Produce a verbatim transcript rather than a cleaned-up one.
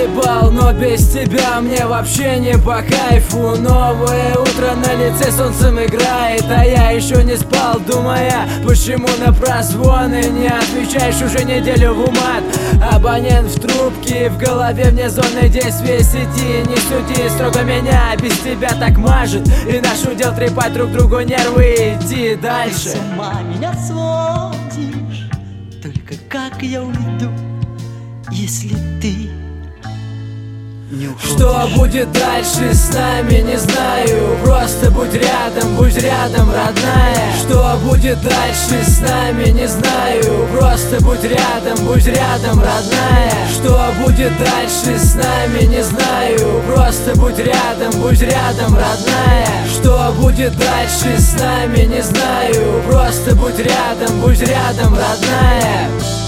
заебал, но без тебя мне вообще не по кайфу. Новое утро на лице солнцем играет, а я еще не спал, думая, почему на прозвоны не отвечаешь уже неделю в умат. Абонент в трубке, в голове вне зоны действия сети. Не суди строго меня, без тебя так мажет, и наш удел трепать друг другу нервы, иди дальше. С ума меня сводишь, только как я уйду, если ты не уходишь? Что будет дальше с нами, не знаю. Просто будь рядом, будь рядом, родная. Что будет дальше с нами, не знаю. Просто будь рядом, будь рядом, родная. Что будет дальше с нами, не знаю. Просто будь рядом, будь рядом, родная. Что будет дальше с нами, не знаю. Просто будь рядом, будь рядом, родная.